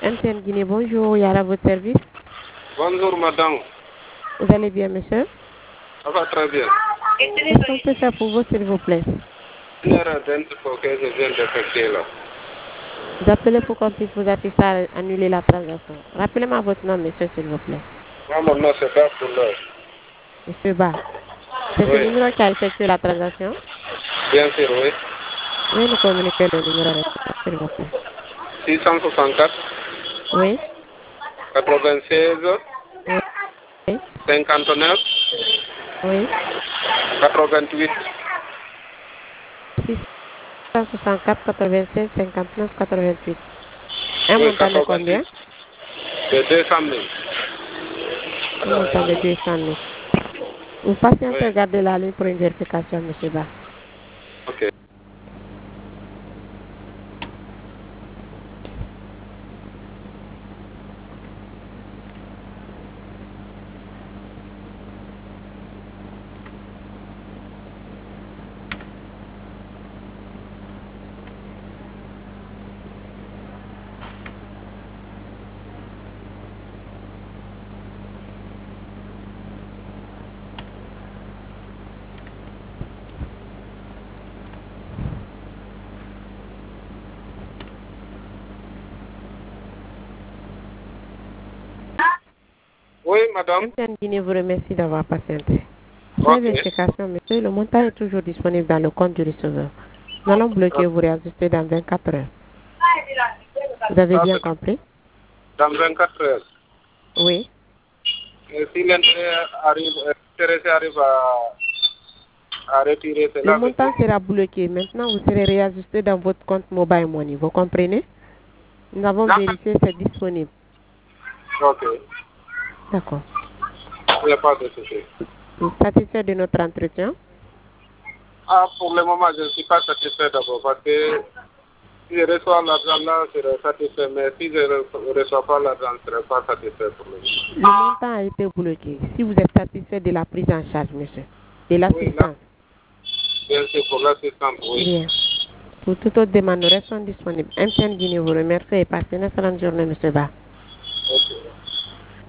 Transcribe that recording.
MTN Guinée, bonjour, Yara, votre service. Bonjour madame. Vous allez bien, monsieur? Ça va très bien. Qu'est-ce qu'on peut faire pour vous, s'il vous plaît? Une heure pour que je vienne d'effectuer là. Vous appelez pour qu'on puisse vous assister à annuler la transaction. Rappelez-moi votre nom, monsieur, s'il vous plaît. Moi, mon nom, c'est Abdoulaye. Monsieur Ba. C'est ce numéro qui a effectué la transaction? Bien sûr, oui. Veuillez nous communiquer le numéro, s'il vous plaît. 664 Oui? 96 Oui? 59 Oui? 88. 664 96 59 88. Un Oui, montant de 88. combien? De 200 000. Un montant de 200 000. Vous patientez, Oui. regardez la ligne pour une vérification, monsieur Ba. Ok. Oui, madame. MTN Guinée vous remercie d'avoir patienté. Pour Ok. vérification, monsieur, le montant est toujours disponible dans le compte du receveur. Nous allons bloquer vous réajuster dans 24 heures. Vous avez bien compris? Dans 24 heures. Oui. Et si l'intéressé arrive à retirer Le cela, montant sera bloqué. Maintenant, vous serez réajusté dans votre compte Mobile Money. Vous comprenez? Nous avons vérifié, c'est disponible. Ok. D'accord. Il n'y a pas de souci. Vous êtes satisfait de notre entretien? Ah, pour le moment, je ne suis pas satisfait d'abord parce que si je reçois l'argent là, je serai satisfait. Mais si je ne reçois pas l'argent, je ne serai pas satisfait pour le moment. Le montant a été bloqué. Si vous êtes satisfait de la prise en charge, monsieur, de l'assistance. Bien sûr, pour l'assistance, oui. Bien. Pour toute autre demande, nous restons disponibles. MTN Guinée vous remercie et passez une excellente journée, monsieur Ba. Ok.